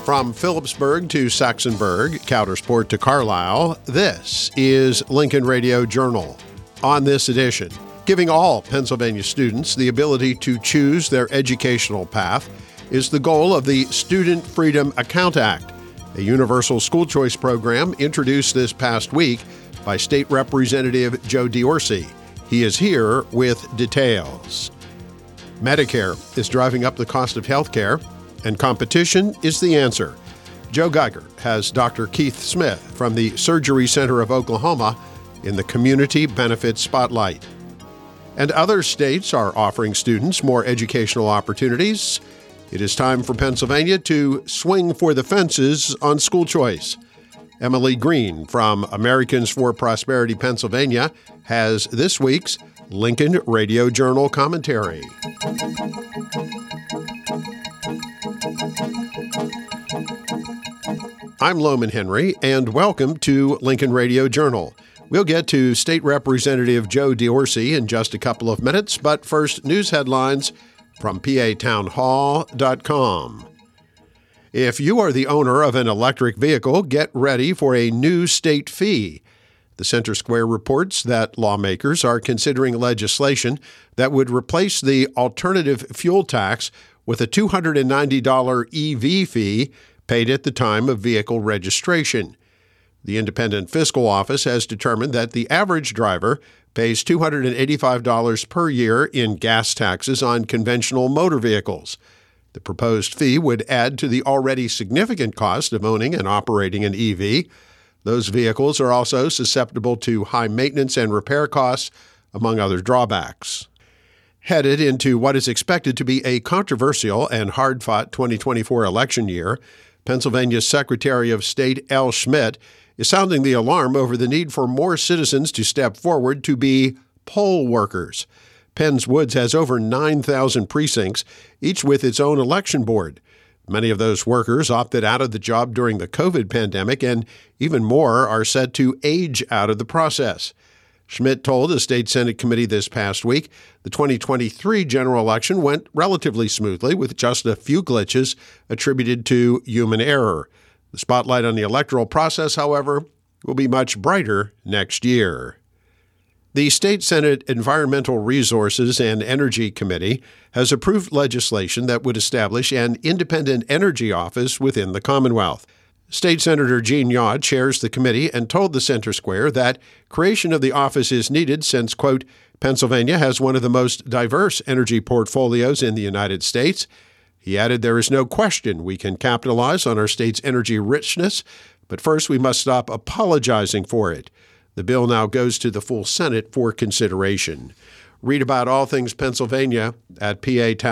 From Phillipsburg to Saxonburg, Coudersport to Carlisle, this is Lincoln Radio Journal. On this edition, giving all Pennsylvania students the ability to choose their educational path is the goal of the Student Freedom Account Act, a universal school choice program introduced this past week by State Representative Joe Diorsi. He is here with details. Medicare is driving up the cost of health care, and competition is the answer. Joe Geiger has Dr. Keith Smith from the Surgery Center of Oklahoma in the Community Benefits Spotlight. And other states are offering students more educational opportunities. It is time for Pennsylvania to swing for the fences on school choice. Emily Green from Americans for Prosperity Pennsylvania has this week's Lincoln Radio Journal commentary. I'm Loman Henry, and welcome to Lincoln Radio Journal. We'll get to State Representative Joe Diorsi in just a couple of minutes, but first, news headlines from PATownhall.com. If you are the owner of an electric vehicle, get ready for a new state fee. The Center Square reports that lawmakers are considering legislation that would replace the alternative fuel tax with a $290 EV fee paid at the time of vehicle registration. The Independent Fiscal Office has determined that the average driver pays $285 per year in gas taxes on conventional motor vehicles. The proposed fee would add to the already significant cost of owning and operating an EV. Those vehicles are also susceptible to high maintenance and repair costs, among other drawbacks. Headed into what is expected to be a controversial and hard-fought 2024 election year, Pennsylvania's Secretary of State Al Schmidt is sounding the alarm over the need for more citizens to step forward to be poll workers. Penns Woods has over 9,000 precincts, each with its own election board. Many of those workers opted out of the job during the COVID pandemic, and even more are set to age out of the process. Schmidt told a state Senate committee this past week the 2023 general election went relatively smoothly with just a few glitches attributed to human error. The spotlight on the electoral process, however, will be much brighter next year. The State Senate Environmental Resources and Energy Committee has approved legislation that would establish an independent energy office within the Commonwealth. State Senator Gene Yaw chairs the committee and told the Center Square that creation of the office is needed since, quote, Pennsylvania has one of the most diverse energy portfolios in the United States. He added, there is no question we can capitalize on our state's energy richness, but first we must stop apologizing for it. The bill now goes to the full Senate for consideration. Read about all things Pennsylvania at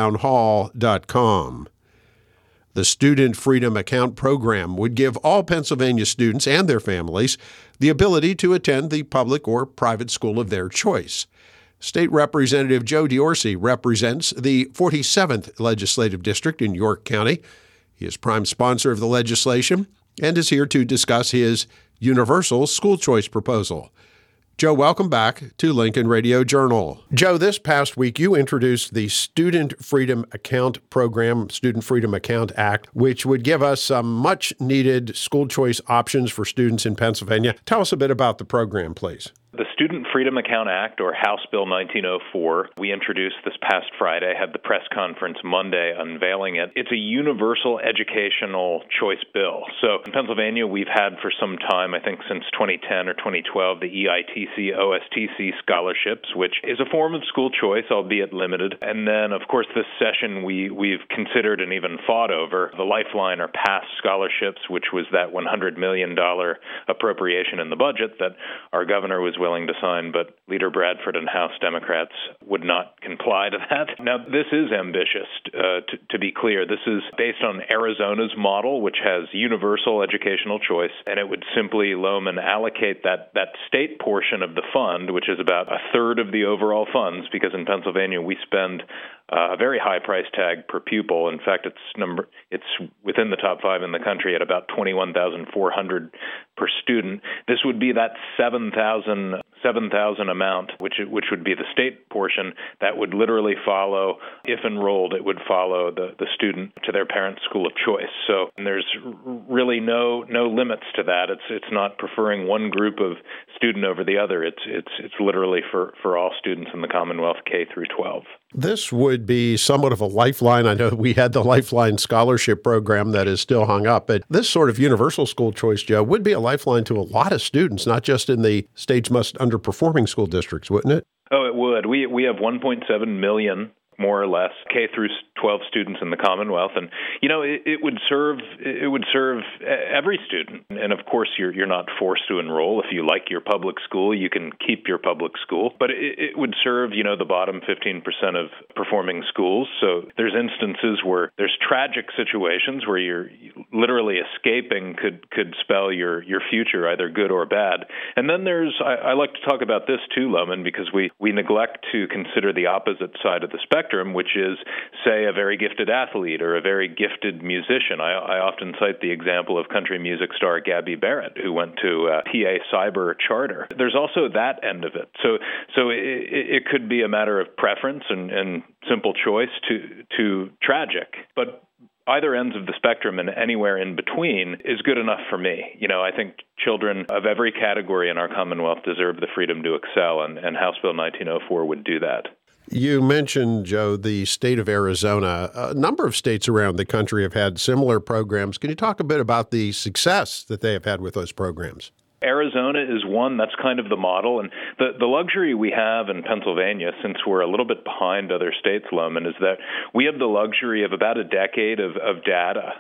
PATownhall.com. The Student Freedom Account program would give all Pennsylvania students and their families the ability to attend the public or private school of their choice. State Representative Joe Diorsi represents the 47th Legislative District in York County. He is prime sponsor of the legislation and is here to discuss his universal school choice proposal. Joe, welcome back to Lincoln Radio Journal. Joe, this past week you introduced the Student Freedom Account Program, Student Freedom Account Act, which would give us some much-needed school choice options for students in Pennsylvania. Tell us a bit about the program, please. The Student Freedom Account Act, or House Bill 1904, we introduced this past Friday, had the press conference Monday unveiling it. It's a universal educational choice bill. So in Pennsylvania, we've had for some time, I think since 2010 or 2012, the EITC, OSTC scholarships, which is a form of school choice, albeit limited. And then, of course, this session we've considered and even fought over the Lifeline or PASS scholarships, which was that $100 million appropriation in the budget that our governor was willing to sign, but Leader Bradford and House Democrats would not comply to that. Now, this is ambitious, to be clear. This is based on Arizona's model, which has universal educational choice, and it would simply, Loman, allocate that state portion of the fund, which is about a third of the overall funds, because in Pennsylvania we spend a very high price tag per pupil. In fact, it's within the top 5 in the country at about $21,400 per student. This would be that $7,000 $7,000 amount, which would be the state portion, that would literally follow, if enrolled, it would follow the student to their parent's school of choice. So there's really no limits to that. It's not preferring one group of student over the other. It's literally for all students in the Commonwealth K through 12. This would be somewhat of a lifeline. I know we had the Lifeline Scholarship Program that is still hung up, but this sort of universal school choice, Joe, would be a lifeline to a lot of students, not just in the state's most underperforming school districts, wouldn't it? Oh, it would. We have 1.7 million, more or less, K through 12 students in the Commonwealth, and it would serve every student. And of course, you're not forced to enroll. If you like your public school, you can keep your public school. But it would serve the bottom 15% of performing schools. So there's instances where there's tragic situations where you're literally escaping could spell your future, either good or bad. And then I like to talk about this too, Lohman, because we neglect to consider the opposite side of the spectrum, which is, say, a very gifted athlete or a very gifted musician. I often cite the example of country music star Gabby Barrett, who went to PA Cyber charter. There's also that end of it. So it could be a matter of preference and simple choice to tragic. But either ends of the spectrum and anywhere in between is good enough for me. I think children of every category in our Commonwealth deserve the freedom to excel, and House Bill 1904 would do that. You mentioned, Joe, the state of Arizona. A number of states around the country have had similar programs. Can you talk a bit about the success that they have had with those programs? Arizona is one. That's kind of the model. And the luxury we have in Pennsylvania, since we're a little bit behind other states, Lohman, is that we have the luxury of about a decade of data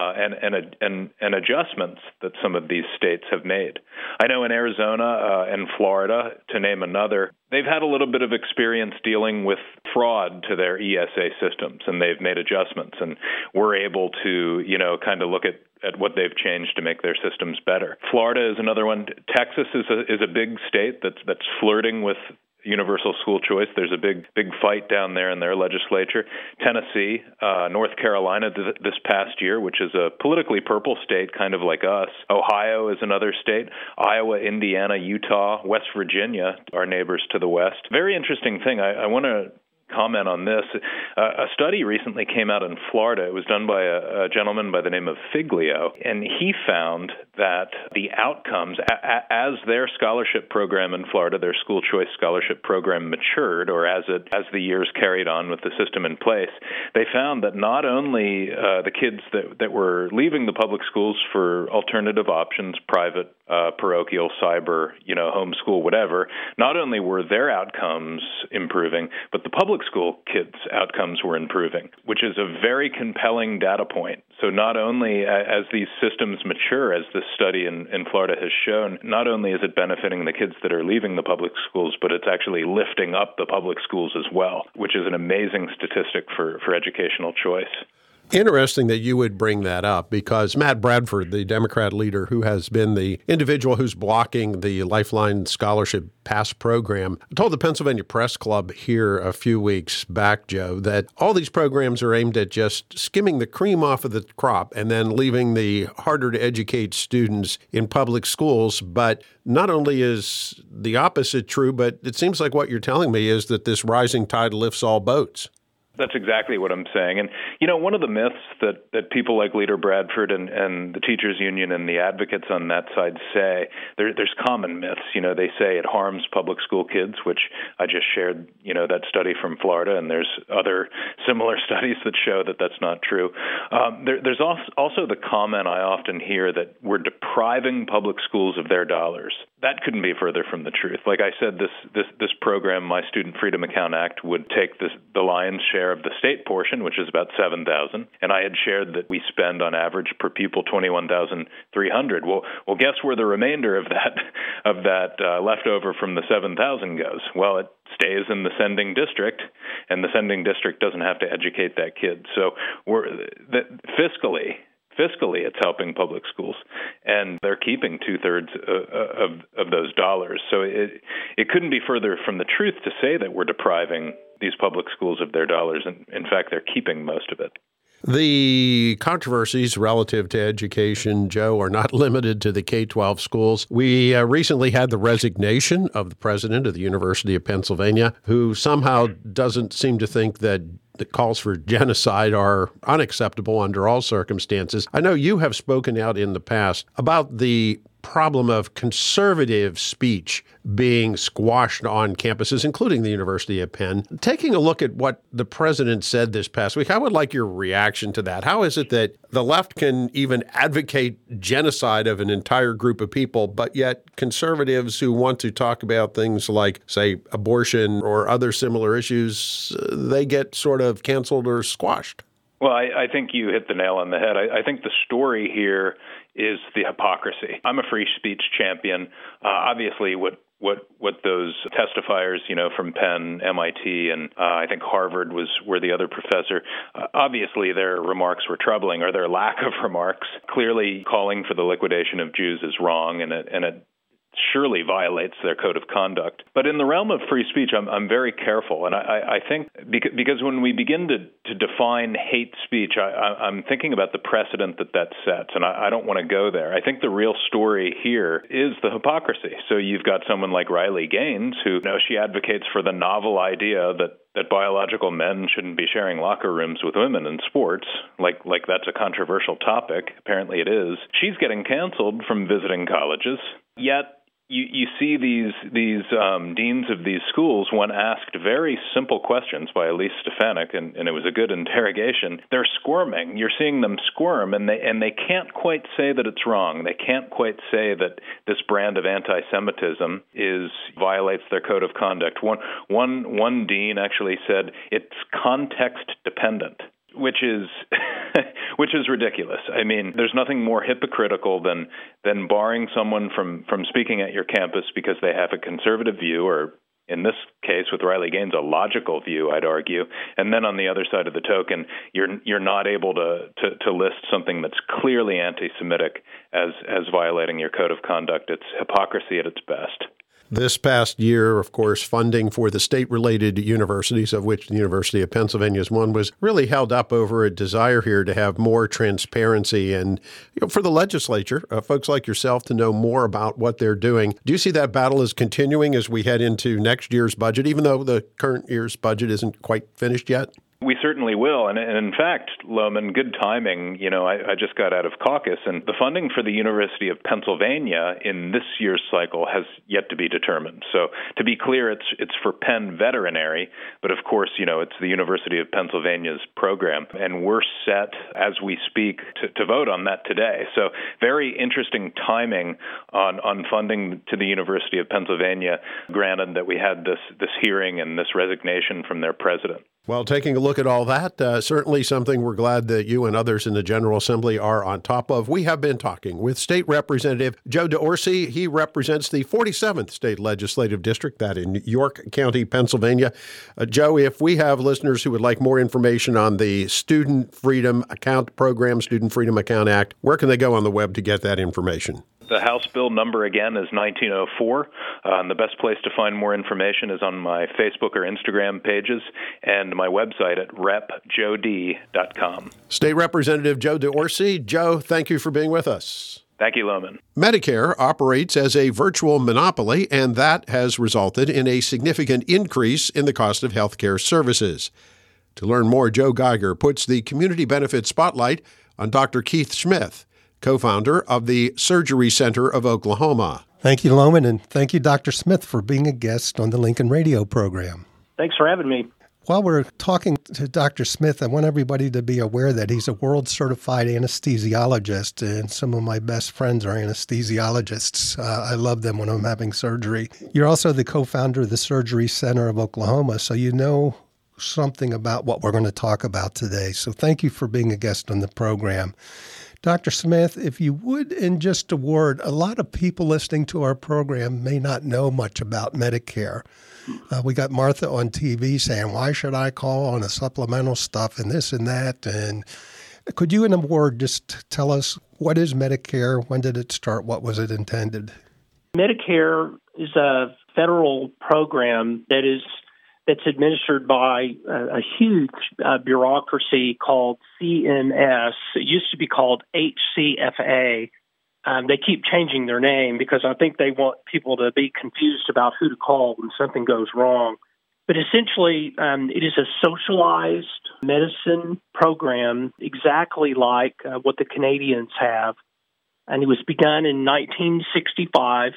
and adjustments that some of these states have made. I know in Arizona and Florida, to name another, they've had a little bit of experience dealing with fraud to their ESA systems, and they've made adjustments. And we're able to, kind of look at what they've changed to make their systems better. Florida is another one. Texas is a big state that's flirting with universal school choice. There's a big fight down there in their legislature. Tennessee, North Carolina this past year, which is a politically purple state, kind of like us. Ohio is another state. Iowa, Indiana, Utah, West Virginia, our neighbors to the west. Very interesting thing. I want to comment on this. A study recently came out in Florida. It was done by a gentleman by the name of Figlio, and he found that the outcomes, as their scholarship program in Florida, their school choice scholarship program matured, or as the years carried on with the system in place, they found that not only the kids that were leaving the public schools for alternative options, private, parochial, cyber, homeschool, whatever, not only were their outcomes improving, but the public school kids' outcomes were improving, which is a very compelling data point. So not only as these systems mature, as this study in Florida has shown, not only is it benefiting the kids that are leaving the public schools, but it's actually lifting up the public schools as well, which is an amazing statistic for educational choice. Interesting that you would bring that up, because Matt Bradford, the Democrat leader who has been the individual who's blocking the Lifeline Scholarship Pass program, told the Pennsylvania Press Club here a few weeks back, Joe, that all these programs are aimed at just skimming the cream off of the crop and then leaving the harder to educate students in public schools. But not only is the opposite true, but it seems like what you're telling me is that this rising tide lifts all boats. That's exactly what I'm saying. And, one of the myths that people like Leader Bradford and the teachers union and the advocates on that side say, there's common myths. They say it harms public school kids, which I just shared, that study from Florida, and there's other similar studies that show that that's not true. There's also the comment I often hear that we're depriving public schools of their dollars. That couldn't be further from the truth. Like I said, this program, My Student Freedom Account Act, would take the lion's share of the state portion, which is about $7,000, and I had shared that we spend on average per pupil $21,300. Well, guess where the remainder of that leftover from the $7,000 goes? Well, it stays in the sending district, and the sending district doesn't have to educate that kid. So fiscally, it's helping public schools, and they're keeping 2/3 of those dollars. So it couldn't be further from the truth to say that we're depriving these public schools of their dollars. And in fact, they're keeping most of it. The controversies relative to education, Joe, are not limited to the K-12 schools. We recently had the resignation of the president of the University of Pennsylvania, who somehow doesn't seem to think that the calls for genocide are unacceptable under all circumstances. I know you have spoken out in the past about the problem of conservative speech being squashed on campuses, including the University of Penn. Taking a look at what the president said this past week, I would like your reaction to that. How is it that the left can even advocate genocide of an entire group of people, but yet conservatives who want to talk about things like, say, abortion or other similar issues, they get sort of canceled or squashed? Well, I think you hit the nail on the head. I think the story here is the hypocrisy. I'm a free speech champion. Obviously, what those testifiers, from Penn, MIT, and I think Harvard were the other professor. Obviously, their remarks were troubling, or their lack of remarks. Clearly, calling for the liquidation of Jews is wrong, and it surely violates their code of conduct. But in the realm of free speech, I'm very careful. And I think because when we begin to define hate speech, I'm thinking about the precedent that sets, and I don't want to go there. I think the real story here is the hypocrisy. So you've got someone like Riley Gaines, who she advocates for the novel idea that biological men shouldn't be sharing locker rooms with women in sports, like that's a controversial topic. Apparently it is. She's getting canceled from visiting colleges. Yet you see these deans of these schools, when asked very simple questions by Elise Stefanik, and it was a good interrogation, they're squirming. You're seeing them squirm, and they can't quite say that it's wrong. They can't quite say that this brand of anti-Semitism violates their code of conduct. One dean actually said it's context dependent, which is ridiculous. I mean, there's nothing more hypocritical than barring someone from speaking at your campus because they have a conservative view, or in this case with Riley Gaines, a logical view, I'd argue. And then on the other side of the token, you're not able to list something that's clearly anti-Semitic as violating your code of conduct. It's hypocrisy at its best. This past year, of course, funding for the state-related universities, of which the University of Pennsylvania is one, was really held up over a desire here to have more transparency and for the legislature, folks like yourself, to know more about what they're doing. Do you see that battle is continuing as we head into next year's budget, even though the current year's budget isn't quite finished yet? We certainly will. And in fact, Lohman, good timing. I just got out of caucus, and the funding for the University of Pennsylvania in this year's cycle has yet to be determined. So to be clear, it's for Penn Veterinary, but of course, it's the University of Pennsylvania's program. And we're set as we speak to vote on that today. So very interesting timing on funding to the University of Pennsylvania, granted that we had this hearing and this resignation from their president. Well, taking a look at all that, certainly something we're glad that you and others in the General Assembly are on top of. We have been talking with State Representative Joe D'Orsi. He represents the 47th State Legislative District, that in York County, Pennsylvania. Joe, if we have listeners who would like more information on the Student Freedom Account Program, Student Freedom Account Act, where can they go on the web to get that information? The House bill number, again, is 1904. And the best place to find more information is on my Facebook or Instagram pages and my website at repjod.com. State Representative Joe D'Orsi. Joe, thank you for being with us. Thank you, Lohman. Medicare operates as a virtual monopoly, and that has resulted in a significant increase in the cost of health care services. To learn more, Joe Geiger puts the community benefit spotlight on Dr. Keith Smith, co-founder of the Surgery Center of Oklahoma. Thank you, Lohman, and thank you, Dr. Smith, for being a guest on the Lincoln Radio program. Thanks for having me. While we're talking to Dr. Smith, I want everybody to be aware that he's a world-certified anesthesiologist, and some of my best friends are anesthesiologists. I love them when I'm having surgery. You're also the co-founder of the Surgery Center of Oklahoma, so you know something about what we're going to talk about today. So thank you for being a guest on the program. Dr. Smith, if you would, in just a word, a lot of people listening to our program may not know much about Medicare. We got Martha on TV saying, why should I call on the supplemental stuff and this and that? And could you, in a word, just tell us what is Medicare? When did it start? What was it intended? Medicare is a federal program that is that's administered by a huge bureaucracy called CMS. It used to be called HCFA. They keep changing their name because I think they want people to be confused about who to call when something goes wrong. But essentially, it is a socialized medicine program exactly like what the Canadians have. And it was begun in 1965.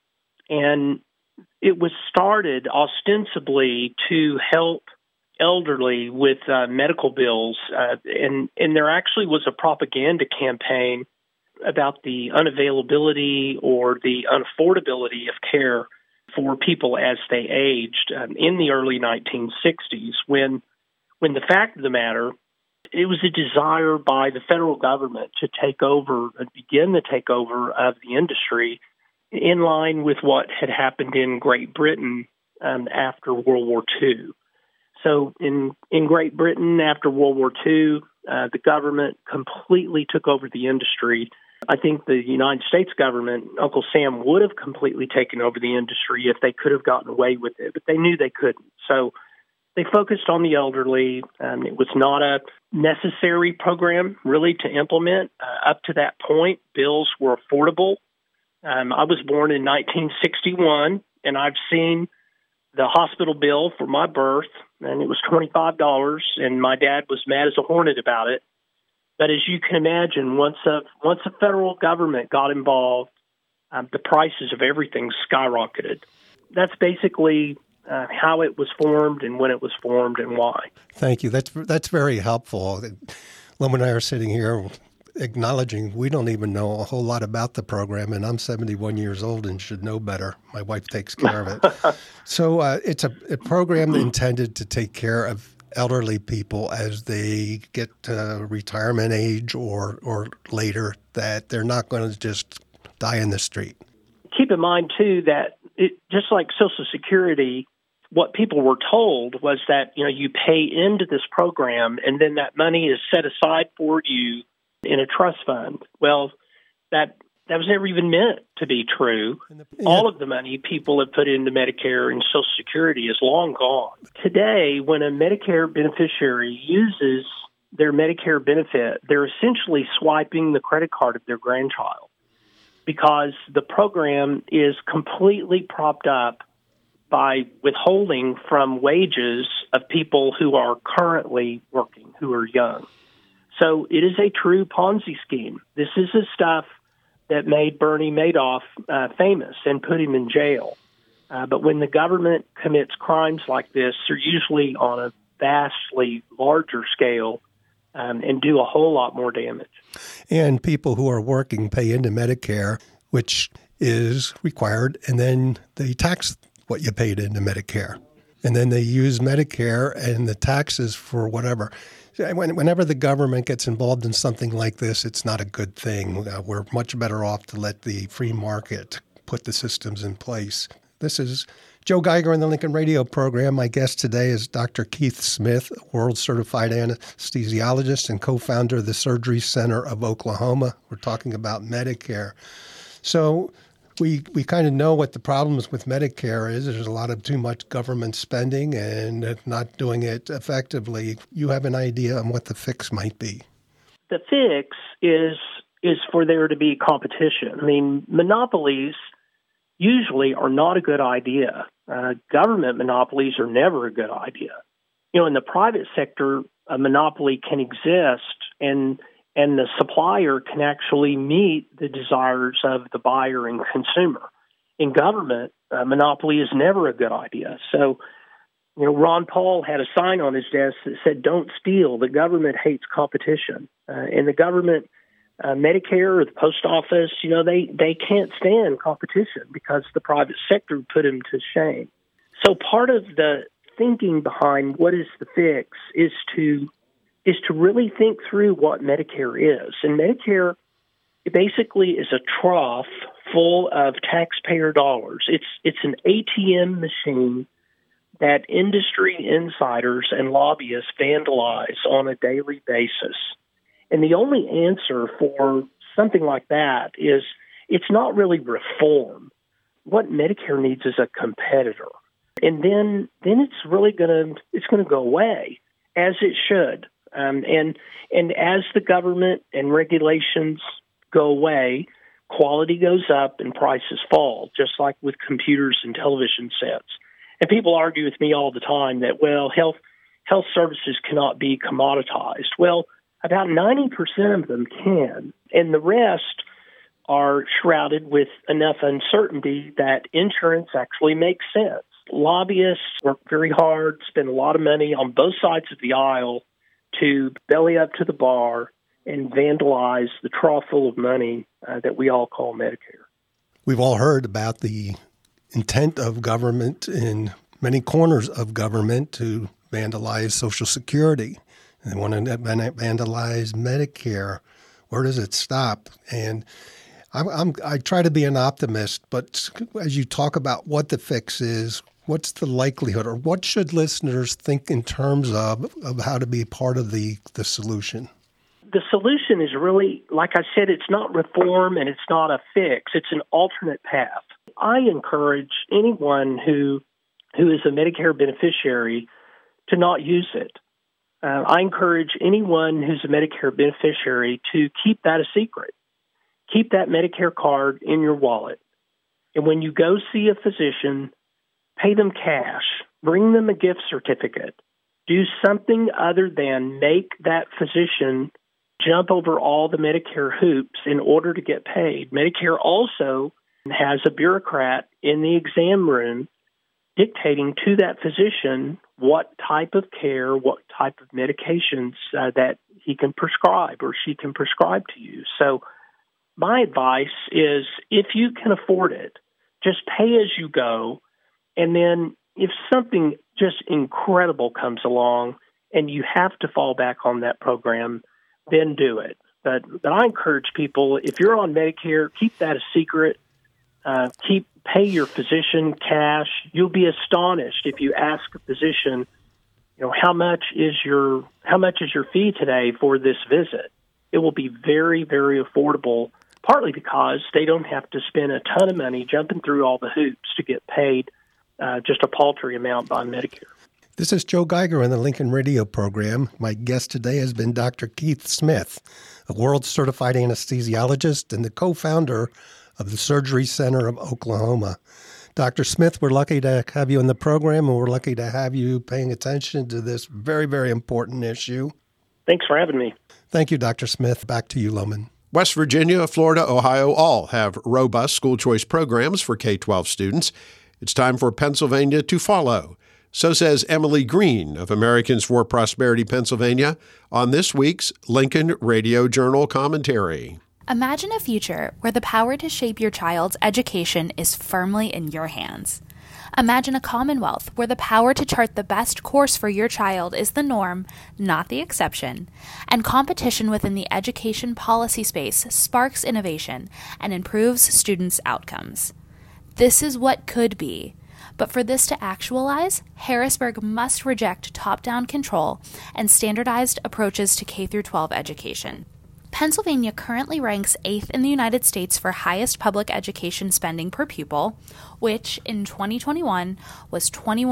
And it was started ostensibly to help elderly with medical bills. And there actually was a propaganda campaign about the unavailability or the unaffordability of care for people as they aged in the early 1960s, when the fact of the matter, it was a desire by the federal government to take over and begin the takeover of the industry in line with what had happened in Great Britain after World War II. So in Great Britain after World War II, the government completely took over the industry. I think the United States government, Uncle Sam, would have completely taken over the industry if they could have gotten away with it, but they knew they couldn't. So they focused on the elderly. It was not a necessary program, really, to implement. Up to that point, bills were affordable. I was born in 1961, and I've seen the hospital bill for my birth, and it was $25, and my dad was mad as a hornet about it. But as you can imagine, once the federal government got involved, the prices of everything skyrocketed. That's basically how it was formed and when it was formed and why. Thank you. That's very helpful. Lum and I are sitting here acknowledging we don't even know a whole lot about the program, and I'm 71 years old and should know better. My wife takes care of it. So it's a program intended to take care of elderly people as they get to retirement age or later, that they're not going to just die in the street. Keep in mind, too, that just like Social Security, what people were told was that, you pay into this program and then that money is set aside for you in a trust fund. Well, that was never even meant to be true. All of the money people have put into Medicare and Social Security is long gone. Today, when a Medicare beneficiary uses their Medicare benefit, they're essentially swiping the credit card of their grandchild because the program is completely propped up by withholding from wages of people who are currently working, who are young. So it is a true Ponzi scheme. This is the stuff that made Bernie Madoff famous and put him in jail. But when the government commits crimes like this, they're usually on a vastly larger scale and do a whole lot more damage. And people who are working pay into Medicare, which is required, and then they tax what you paid into Medicare. And then they use Medicare and the taxes for whatever. Whenever the government gets involved in something like this, it's not a good thing. We're much better off to let the free market put the systems in place. This is Joe Geiger in the Lincoln Radio program. My guest today is Dr. Keith Smith, a world-certified anesthesiologist and co-founder of the Surgery Center of Oklahoma. We're talking about Medicare. So we kind of know what the problems with Medicare is. There's a lot of too much government spending and not doing it effectively. You have an idea on what the fix might be? The fix is for there to be competition. I mean, monopolies usually are not a good idea. Government monopolies are never a good idea. In the private sector, a monopoly can exist and the supplier can actually meet the desires of the buyer and consumer. In government, monopoly is never a good idea. So, Ron Paul had a sign on his desk that said, "Don't steal. The government hates competition." And the government, Medicare or the post office, they can't stand competition because the private sector put them to shame. So part of the thinking behind what is the fix is to really think through what Medicare is. And Medicare, it basically is a trough full of taxpayer dollars. It's an ATM machine that industry insiders and lobbyists vandalize on a daily basis. And the only answer for something like that is it's not really reform. What Medicare needs is a competitor. And then it's really gonna go away, as it should. And as the government and regulations go away, quality goes up and prices fall, just like with computers and television sets. And people argue with me all the time that, well, health services cannot be commoditized. Well, about 90% of them can, and the rest are shrouded with enough uncertainty that insurance actually makes sense. Lobbyists work very hard, spend a lot of money on both sides of the aisle to belly up to the bar and vandalize the trough full of money that we all call Medicare. We've all heard about the intent of government in many corners of government to vandalize Social Security. They want to vandalize Medicare. Where does it stop? And I try to be an optimist, but as you talk about what the fix is, what's the likelihood, or what should listeners think in terms of how to be part of the solution? The solution is really, like I said, it's not reform and it's not a fix. It's an alternate path. I encourage anyone who is a Medicare beneficiary to not use it. I encourage anyone who's a Medicare beneficiary to keep that a secret. Keep that Medicare card in your wallet. And when you go see a physician, pay them cash. Bring them a gift certificate. Do something other than make that physician jump over all the Medicare hoops in order to get paid. Medicare also has a bureaucrat in the exam room dictating to that physician what type of care, what type of medications that he can prescribe or she can prescribe to you. So my advice is, if you can afford it, just pay as you go. And then if something just incredible comes along and you have to fall back on that program, then do it. But I encourage people, if you're on Medicare, keep that a secret. Pay your physician cash. You'll be astonished if you ask a physician, how much is your fee today for this visit? It will be very, very affordable, partly because they don't have to spend a ton of money jumping through all the hoops to get paid just a paltry amount by Medicare. This is Joe Geiger on the Lincoln Radio program. My guest today has been Dr. Keith Smith, a world-certified anesthesiologist and the co-founder of the Surgery Center of Oklahoma. Dr. Smith, we're lucky to have you in the program, and we're lucky to have you paying attention to this very, very important issue. Thanks for having me. Thank you, Dr. Smith. Back to you, Loman. West Virginia, Florida, Ohio all have robust school choice programs for K-12 students. It's time for Pennsylvania to follow. So says Emily Green of Americans for Prosperity Pennsylvania on this week's Lincoln Radio Journal commentary. Imagine a future where the power to shape your child's education is firmly in your hands. Imagine a commonwealth where the power to chart the best course for your child is the norm, not the exception, and competition within the education policy space sparks innovation and improves students' outcomes. This is what could be. But for this to actualize, Harrisburg must reject top-down control and standardized approaches to K-12 education. Pennsylvania currently ranks 8th in the United States for highest public education spending per pupil, which in 2021 was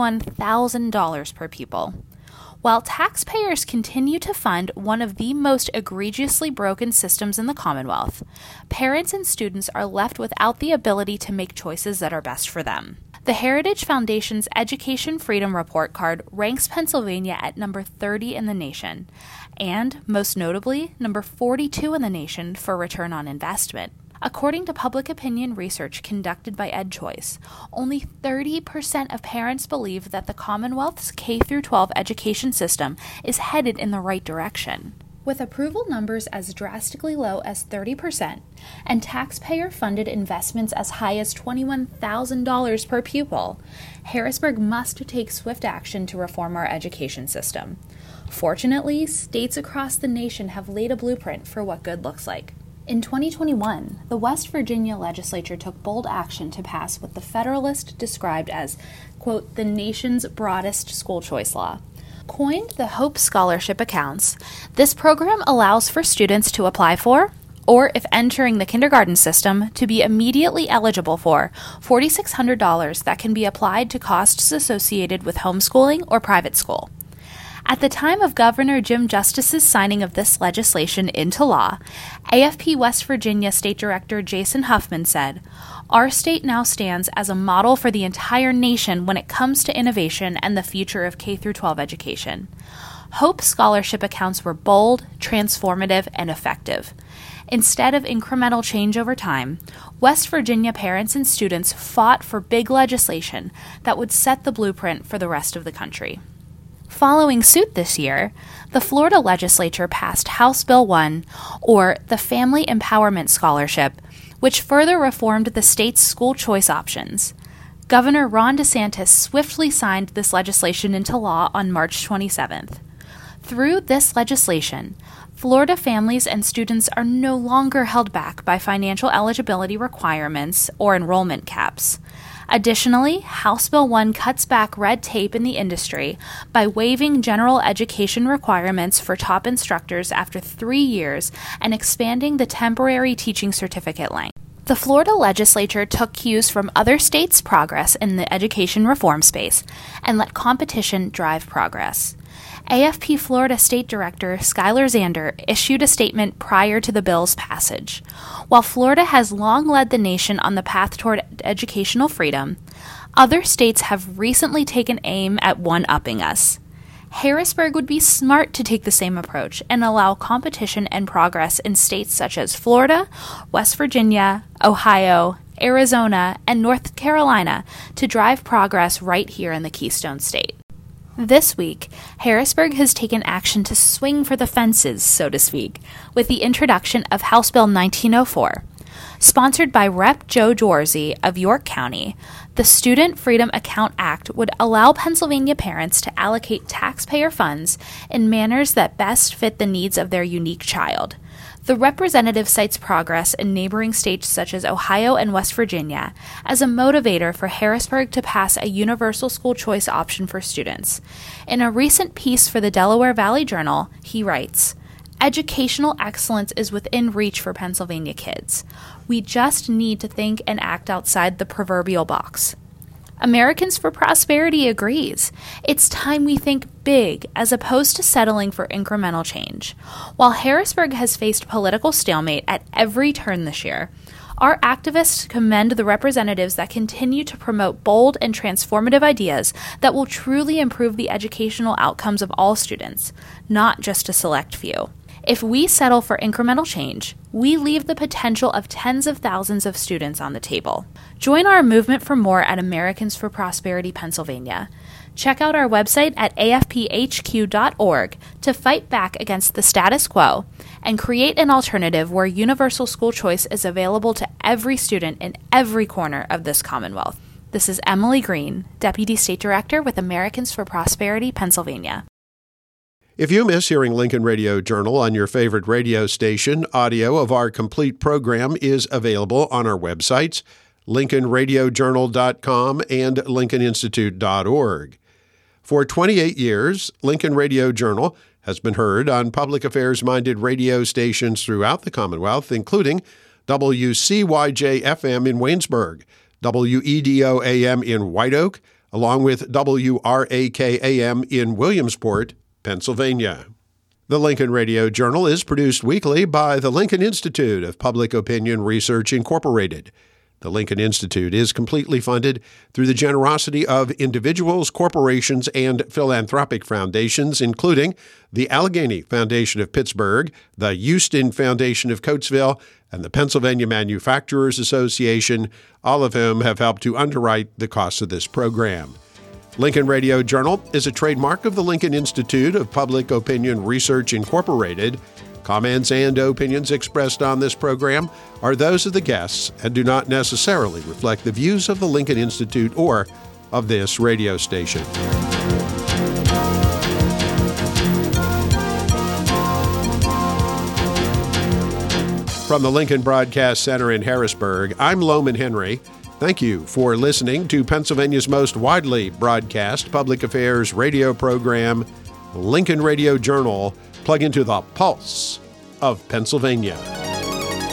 $21,000 per pupil. While taxpayers continue to fund one of the most egregiously broken systems in the Commonwealth, parents and students are left without the ability to make choices that are best for them. The Heritage Foundation's Education Freedom Report Card ranks Pennsylvania at number 30 in the nation, and, most notably, number 42 in the nation for return on investment. According to public opinion research conducted by EdChoice, only 30% of parents believe that the Commonwealth's K-12 education system is headed in the right direction. With approval numbers as drastically low as 30% and taxpayer-funded investments as high as $21,000 per pupil, Harrisburg must take swift action to reform our education system. Fortunately, states across the nation have laid a blueprint for what good looks like. In 2021, the West Virginia legislature took bold action to pass what the Federalist described as, quote, the nation's broadest school choice law. Coined the Hope Scholarship Accounts, this program allows for students to apply for, or if entering the kindergarten system, to be immediately eligible for $4,600 that can be applied to costs associated with homeschooling or private school. At the time of Governor Jim Justice's signing of this legislation into law, AFP West Virginia State Director Jason Huffman said, "Our state now stands as a model for the entire nation when it comes to innovation and the future of K-12 education." Hope scholarship accounts were bold, transformative, and effective. Instead of incremental change over time, West Virginia parents and students fought for big legislation that would set the blueprint for the rest of the country. Following suit this year, the Florida legislature passed House Bill 1, or the Family Empowerment Scholarship, which further reformed the state's school choice options. Governor Ron DeSantis swiftly signed this legislation into law on March 27th. Through this legislation, Florida families and students are no longer held back by financial eligibility requirements or enrollment caps. Additionally, House Bill 1 cuts back red tape in the industry by waiving general education requirements for top instructors after 3 years and expanding the temporary teaching certificate length. The Florida legislature took cues from other states' progress in the education reform space and let competition drive progress. AFP Florida State Director Skylar Zander issued a statement prior to the bill's passage. While Florida has long led the nation on the path toward educational freedom, other states have recently taken aim at one-upping us. Harrisburg would be smart to take the same approach and allow competition and progress in states such as Florida, West Virginia, Ohio, Arizona, and North Carolina to drive progress right here in the Keystone State. This week, Harrisburg has taken action to swing for the fences, so to speak, with the introduction of House Bill 1904. Sponsored by Rep. Joe Dorsey of York County, the Student Freedom Account Act would allow Pennsylvania parents to allocate taxpayer funds in manners that best fit the needs of their unique child. The representative cites progress in neighboring states such as Ohio and West Virginia as a motivator for Harrisburg to pass a universal school choice option for students. In a recent piece for the Delaware Valley Journal, he writes, "Educational excellence is within reach for Pennsylvania kids. We just need to think and act outside the proverbial box." Americans for Prosperity agrees. It's time we think big as opposed to settling for incremental change. While Harrisburg has faced political stalemate at every turn this year, our activists commend the representatives that continue to promote bold and transformative ideas that will truly improve the educational outcomes of all students, not just a select few. If we settle for incremental change, we leave the potential of tens of thousands of students on the table. Join our movement for more at Americans for Prosperity Pennsylvania. Check out our website at afphq.org to fight back against the status quo and create an alternative where universal school choice is available to every student in every corner of this Commonwealth. This is Emily Green, Deputy State Director with Americans for Prosperity Pennsylvania. If you miss hearing Lincoln Radio Journal on your favorite radio station, audio of our complete program is available on our websites, lincolnradiojournal.com and lincolninstitute.org. For 28 years, Lincoln Radio Journal has been heard on public affairs-minded radio stations throughout the Commonwealth, including WCYJ-FM in Waynesburg, WEDO-AM in White Oak, along with WRAK-AM in Williamsport, Pennsylvania. The Lincoln Radio Journal is produced weekly by the Lincoln Institute of Public Opinion Research, Incorporated. The Lincoln Institute is completely funded through the generosity of individuals, corporations, and philanthropic foundations, including the Allegheny Foundation of Pittsburgh, the Houston Foundation of Coatesville, and the Pennsylvania Manufacturers Association, all of whom have helped to underwrite the costs of this program. Lincoln Radio Journal is a trademark of the Lincoln Institute of Public Opinion Research, Incorporated. Comments and opinions expressed on this program are those of the guests and do not necessarily reflect the views of the Lincoln Institute or of this radio station. From the Lincoln Broadcast Center in Harrisburg, I'm Loman Henry. Thank you for listening to Pennsylvania's most widely broadcast public affairs radio program, Lincoln Radio Journal. Plug into the pulse of Pennsylvania.